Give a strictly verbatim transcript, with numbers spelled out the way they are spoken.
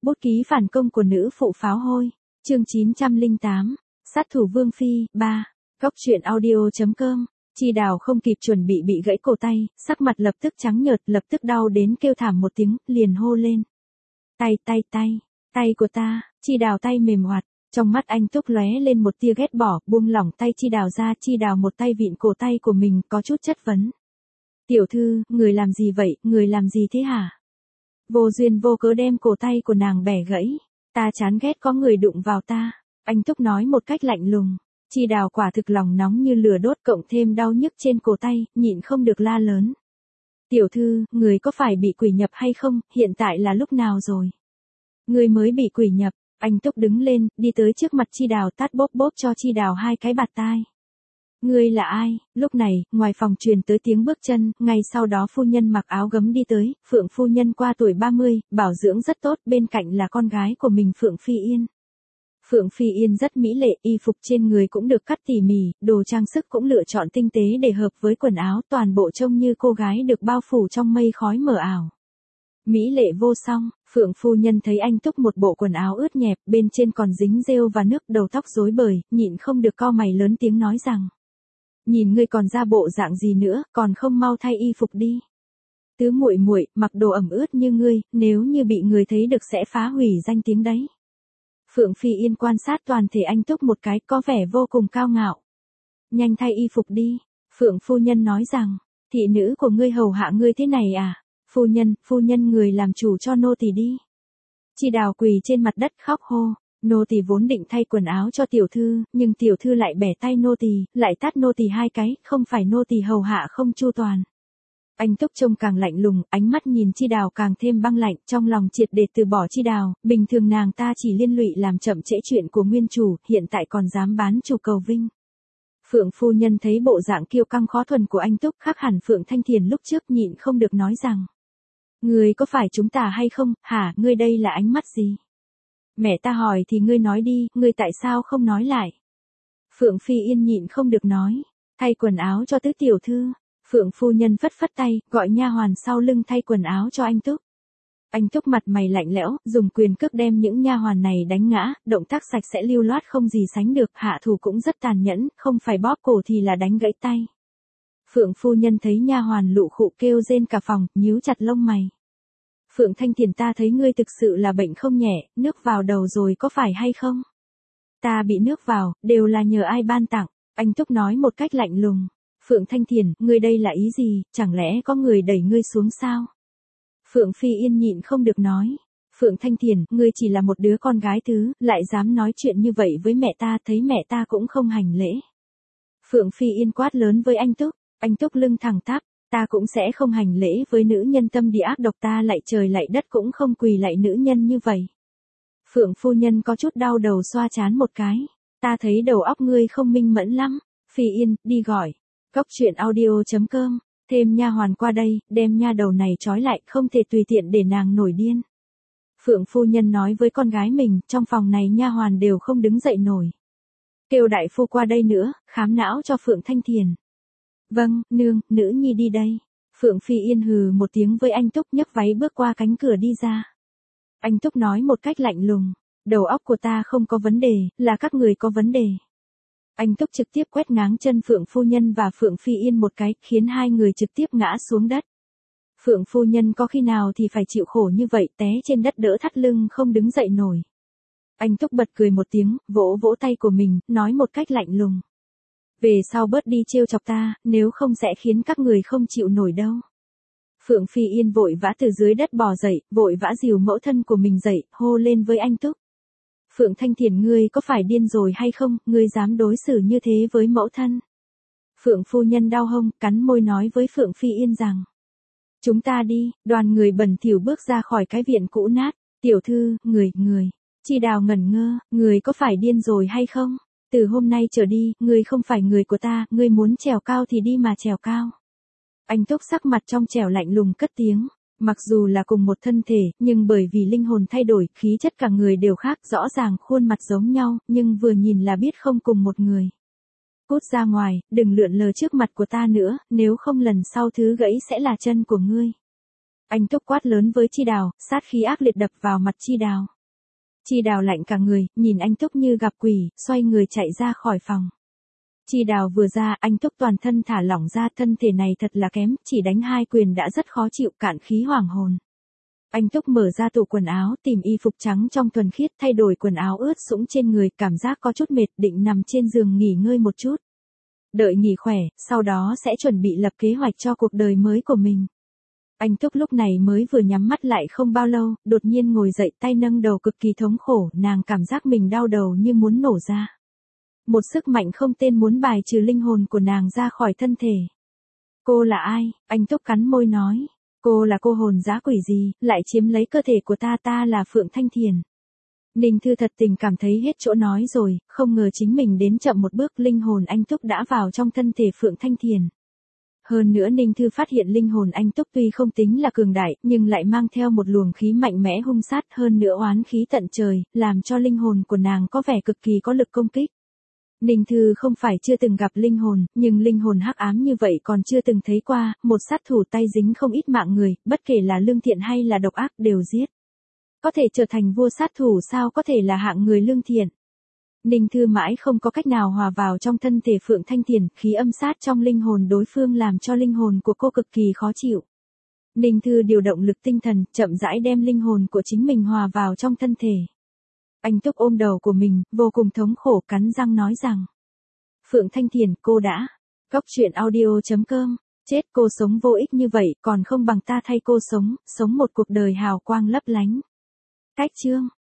Bút ký phản công của nữ phụ pháo hôi. Chương chín trăm lẻ tám. Sát thủ Vương Phi, ba. Cóc truyện audio chấm com. Chi Đào không kịp chuẩn bị bị gãy cổ tay, sắc mặt lập tức trắng nhợt, lập tức đau đến kêu thảm một tiếng, liền hô lên. Tay tay tay, tay của ta. Chi Đào tay mềm hoạt, trong mắt anh Túc lóe lên một tia ghét bỏ, buông lỏng tay Chi Đào ra. Chi Đào một tay vịn cổ tay của mình, có chút chất vấn. Tiểu thư, người làm gì vậy, người làm gì thế hả? Vô duyên vô cớ đem cổ tay của nàng bẻ gãy. Ta chán ghét có người đụng vào ta. Anh Túc nói một cách lạnh lùng. Chi Đào quả thực lòng nóng như lửa đốt, cộng thêm đau nhức trên cổ tay, nhịn không được la lớn. Tiểu thư, người có phải bị quỷ nhập hay không, hiện tại là lúc nào rồi? Người mới bị quỷ nhập. Anh Túc đứng lên, đi tới trước mặt Chi Đào, tát bóp bóp cho Chi Đào hai cái bạt tai. Ngươi là ai? Lúc này, ngoài phòng truyền tới tiếng bước chân, ngay sau đó phu nhân mặc áo gấm đi tới. Phượng phu nhân qua tuổi ba mươi, bảo dưỡng rất tốt, bên cạnh là con gái của mình Phượng Phi Yên. Phượng Phi Yên rất mỹ lệ, y phục trên người cũng được cắt tỉ mỉ, đồ trang sức cũng lựa chọn tinh tế để hợp với quần áo, toàn bộ trông như cô gái được bao phủ trong mây khói mờ ảo. Mỹ lệ vô song. Phượng phu nhân thấy anh Túc một bộ quần áo ướt nhẹp, bên trên còn dính rêu và nước, đầu tóc rối bời, nhịn không được cau mày lớn tiếng nói rằng. Nhìn ngươi còn ra bộ dạng gì nữa, còn không mau thay y phục đi. Tứ muội muội, mặc đồ ẩm ướt như ngươi, nếu như bị người thấy được sẽ phá hủy danh tiếng đấy. Phượng Phi Yên quan sát toàn thể anh Túc một cái, có vẻ vô cùng cao ngạo. Nhanh thay y phục đi. Phượng phu nhân nói rằng, thị nữ của ngươi hầu hạ ngươi thế này à? Phu nhân, phu nhân người làm chủ cho nô tỳ đi. Chi Đào quỳ trên mặt đất khóc hô. Nô tỳ vốn định thay quần áo cho tiểu thư, nhưng tiểu thư lại bẻ tay nô tỳ, lại tát nô tỳ hai cái, không phải nô tỳ hầu hạ không chu toàn. Anh Túc trông càng lạnh lùng, ánh mắt nhìn Chi Đào càng thêm băng lạnh, trong lòng triệt để từ bỏ Chi Đào, bình thường nàng ta chỉ liên lụy làm chậm trễ chuyện của nguyên chủ, hiện tại còn dám bán chủ cầu vinh. Phượng phu nhân thấy bộ dạng kiêu căng khó thuần của anh Túc khác hẳn Phượng Thanh Thiền lúc trước, nhịn không được nói rằng. Người có phải chúng ta hay không, hả, ngươi đây là ánh mắt gì? Mẹ ta hỏi thì ngươi nói đi, ngươi tại sao không nói lại? Phượng Phi Yên nhịn không được nói, thay quần áo cho tứ tiểu thư. Phượng phu nhân phất phất tay, gọi nha hoàn sau lưng thay quần áo cho anh Túc. Anh Túc mặt mày lạnh lẽo, dùng quyền cước đem những nha hoàn này đánh ngã, động tác sạch sẽ lưu loát không gì sánh được, hạ thủ cũng rất tàn nhẫn, không phải bóp cổ thì là đánh gãy tay. Phượng phu nhân thấy nha hoàn lụ khụ kêu rên cả phòng, nhíu chặt lông mày. Phượng Thanh Thiền, ta thấy ngươi thực sự là bệnh không nhẹ, nước vào đầu rồi có phải hay không? Ta bị nước vào, đều là nhờ ai ban tặng. Anh Túc nói một cách lạnh lùng. Phượng Thanh Thiền, ngươi đây là ý gì, chẳng lẽ có người đẩy ngươi xuống sao? Phượng Phi Yên nhịn không được nói. Phượng Thanh Thiền, ngươi chỉ là một đứa con gái thứ, lại dám nói chuyện như vậy với mẹ ta, thấy mẹ ta cũng không hành lễ. Phượng Phi Yên quát lớn với anh Túc. Anh Túc lưng thẳng tắp. Ta cũng sẽ không hành lễ với nữ nhân tâm địa ác độc, ta lạy trời lạy đất cũng không quỳ lạy nữ nhân như vậy. Phượng phu nhân có chút đau đầu xoa trán một cái. Ta thấy đầu óc ngươi không minh mẫn lắm. Phi Yên, đi gọi. Cóc truyện audio chấm com. Thêm nha hoàn qua đây, đem nha đầu này trói lại, không thể tùy tiện để nàng nổi điên. Phượng phu nhân nói với con gái mình, trong phòng này nha hoàn đều không đứng dậy nổi. Kêu đại phu qua đây nữa, khám não cho Phượng Thanh Thiền. Vâng, nương, nữ nhi đi đây. Phượng Phi Yên hừ một tiếng với anh Túc, nhấc váy bước qua cánh cửa đi ra. Anh Túc nói một cách lạnh lùng, đầu óc của ta không có vấn đề, là các người có vấn đề. Anh Túc trực tiếp quét ngáng chân Phượng Phu Nhân và Phượng Phi Yên một cái, khiến hai người trực tiếp ngã xuống đất. Phượng Phu Nhân có khi nào thì phải chịu khổ như vậy, té trên đất đỡ thắt lưng không đứng dậy nổi. Anh Túc bật cười một tiếng, vỗ vỗ tay của mình, nói một cách lạnh lùng. Về sau bớt đi trêu chọc ta, nếu không sẽ khiến các người không chịu nổi đâu. Phượng Phi Yên vội vã từ dưới đất bò dậy, vội vã dìu mẫu thân của mình dậy, hô lên với anh Túc. Phượng Thanh Thiền, ngươi có phải điên rồi hay không, ngươi dám đối xử như thế với mẫu thân? Phượng phu nhân đau hông, cắn môi nói với Phượng Phi Yên rằng. Chúng ta đi. Đoàn người bẩn thỉu bước ra khỏi cái viện cũ nát. Tiểu thư, người, người. Chi Đào ngẩn ngơ, người có phải điên rồi hay không? Từ hôm nay trở đi, ngươi không phải người của ta, ngươi muốn trèo cao thì đi mà trèo cao. Anh Túc sắc mặt trong trẻo lạnh lùng cất tiếng. Mặc dù là cùng một thân thể, nhưng bởi vì linh hồn thay đổi, khí chất cả người đều khác, rõ ràng khuôn mặt giống nhau, nhưng vừa nhìn là biết không cùng một người. Cút ra ngoài, đừng lượn lờ trước mặt của ta nữa, nếu không lần sau thứ gãy sẽ là chân của ngươi. Anh Túc quát lớn với Chi Đào, sát khí ác liệt đập vào mặt Chi Đào. Chi Đào lạnh cả người, nhìn anh Túc như gặp quỷ, xoay người chạy ra khỏi phòng. Chi Đào vừa ra, anh Túc toàn thân thả lỏng ra, thân thể này thật là kém, chỉ đánh hai quyền đã rất khó chịu, cạn khí hoàng hồn. Anh Túc mở ra tủ quần áo, tìm y phục trắng trong thuần khiết, thay đổi quần áo ướt sũng trên người, cảm giác có chút mệt, định nằm trên giường nghỉ ngơi một chút. Đợi nghỉ khỏe, sau đó sẽ chuẩn bị lập kế hoạch cho cuộc đời mới của mình. Anh Túc lúc này mới vừa nhắm mắt lại không bao lâu, đột nhiên ngồi dậy, tay nâng đầu cực kỳ thống khổ, nàng cảm giác mình đau đầu như muốn nổ ra. Một sức mạnh không tên muốn bài trừ linh hồn của nàng ra khỏi thân thể. Cô là ai? Anh Túc cắn môi nói. Cô là cô hồn dã quỷ gì, lại chiếm lấy cơ thể của ta, ta là Phượng Thanh Thiền. Ninh Thư thật tình cảm thấy hết chỗ nói rồi, không ngờ chính mình đến chậm một bước, linh hồn anh Túc đã vào trong thân thể Phượng Thanh Thiền. Hơn nữa Ninh Thư phát hiện linh hồn anh Túc tuy không tính là cường đại, nhưng lại mang theo một luồng khí mạnh mẽ hung sát, hơn nữa oán khí tận trời, làm cho linh hồn của nàng có vẻ cực kỳ có lực công kích. Ninh Thư không phải chưa từng gặp linh hồn, nhưng linh hồn hắc ám như vậy còn chưa từng thấy qua, một sát thủ tay dính không ít mạng người, bất kể là lương thiện hay là độc ác đều giết. Có thể trở thành vua sát thủ sao có thể là hạng người lương thiện. Ninh Thư mãi không có cách nào hòa vào trong thân thể Phượng Thanh Thiền, khí âm sát trong linh hồn đối phương làm cho linh hồn của cô cực kỳ khó chịu. Ninh Thư điều động lực tinh thần, chậm rãi đem linh hồn của chính mình hòa vào trong thân thể. Anh Túc ôm đầu của mình, vô cùng thống khổ, cắn răng nói rằng. Phượng Thanh Thiền, cô đã. Cóc truyện audio chấm com. Chết, cô sống vô ích như vậy, còn không bằng ta thay cô sống, sống một cuộc đời hào quang lấp lánh. Cách chương.